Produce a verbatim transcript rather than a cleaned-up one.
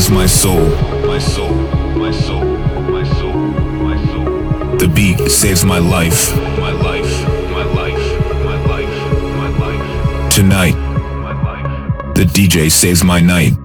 saves my soul. My soul, my soul, my soul, my soul. The beat saves my life. My life, my life, my life, my life. Tonight, the D J saves my night.